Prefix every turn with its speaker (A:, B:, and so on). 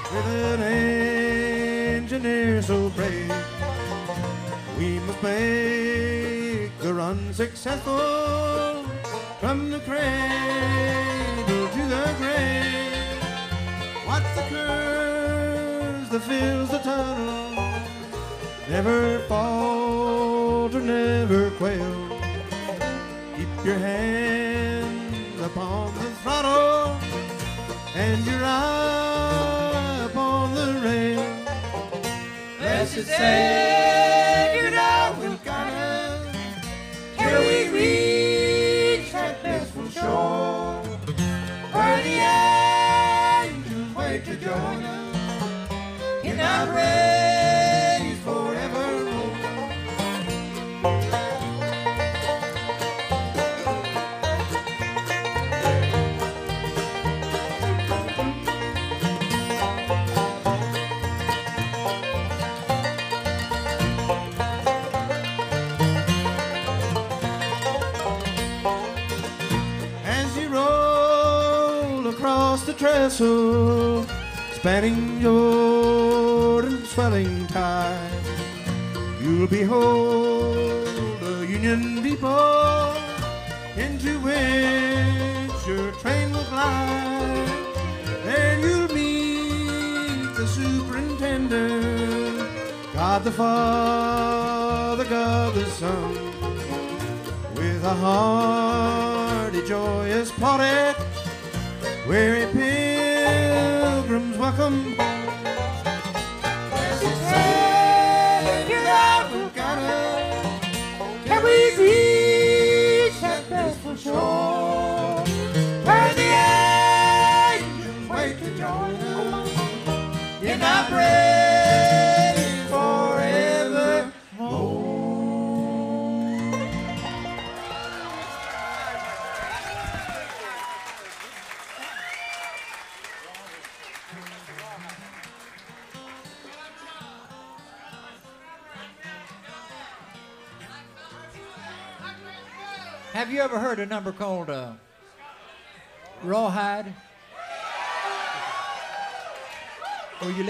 A: with an engineer so brave. We must make the run successful from the cradle to the grave. Watch the curves that fills the tunnel, never falter, never quail. Keep your hands upon the throttle and your eye upon the rail. Blessed Savior, now we'll guide us till we reach that blissful shore, where the angels wait to join us in our praise forevermore. Across the trestle, spanning Jordan's swelling tide, you'll behold the Union Depot into which your train will glide. There you'll meet the superintendent, God the Father, God the Son, with a hearty, joyous party, weary pilgrims welcome. Blessed Savior, thou wilt guide us till we reach that blissful shore, where the angels wait to join us in our praise forevermore.
B: Have you ever heard a number called Rawhide? Or you